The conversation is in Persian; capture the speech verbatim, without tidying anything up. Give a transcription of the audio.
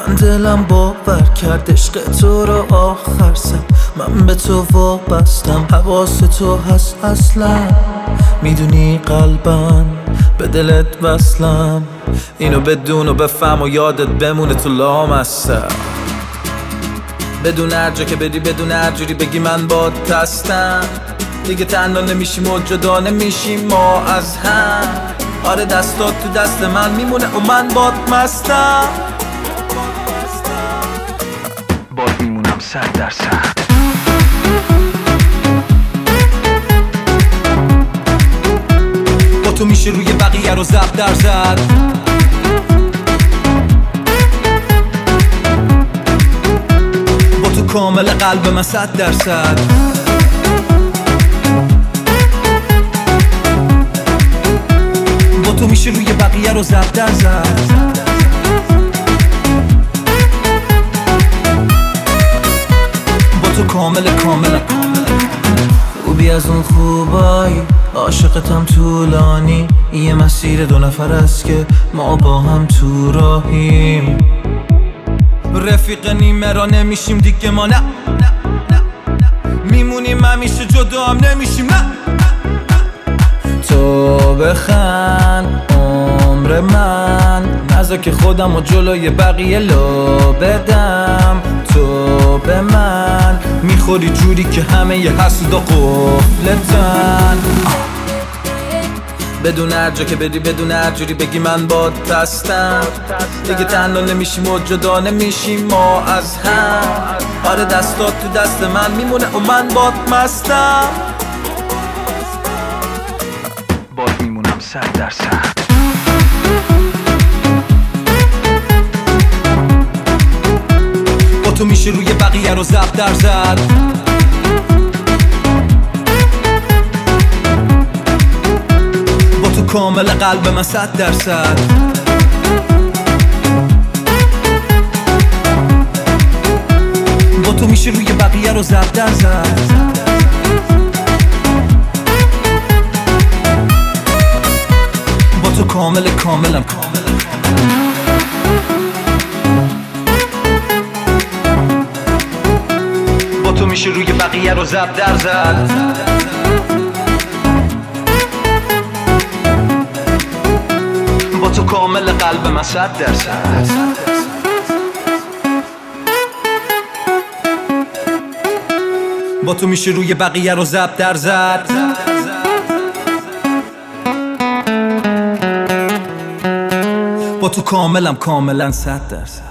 من دلم باور کرد عشق تو رو آخر سر من به تو وابستم، حواس تو هست اصلا، میدونی قلبم به دلت وصلم، اینو بدون و بفهم و یادت بمونه تو لامصب. بدون هر جا که بدی، بدون هر جوری بگی من بات هستم، دیگه تنها نمیشیم و جدا نمیشیم ما از هم. آره دستات تو دست من میمونه و من بات مستم، بات میمونم صد درصد. با تو میشه روی بقیه رو ضرب در زد، با تو کامل قلب من صد درصد. با تو میشه روی بقیه رو ضرب در زد، با تو کامل کامل خوبی از اون خوبایی، عاشقتم طولانی، یه مسیر دو نفر است که ما با هم تو راهیم، رفیق نیمه را نمیشیم دیگه ما، نه میمونیم همیشه جدا هم نمیشیم، نه تو بخند عمر من، نذار که خودم و جلوی بقیه لو بدم، تو به من میخوری جوری که همه ی حسودا قفلتن. بدون هر جا که بدی، بدون هر جوری بگی من بات هستم، دیگه تنها نمیشیم و جدا نمیشیم ما از هم. آره دستات تو دست من میمونه و من بات مستم، بات میمونم صد درصد. با تو میشه روی بقیه رو ضرب در زد، با تو کامل قلب من صد درصد. با تو میشه روی بقیه رو ضرب در زد، با تو کامل کاملم کامل. با تو میشه روی بقیه رو ضرب در زد، با تو کامل قلب من صد درصد. با تو میشه روی بقیه رو ضرب در زد، با تو کاملم کاملا صد درصد.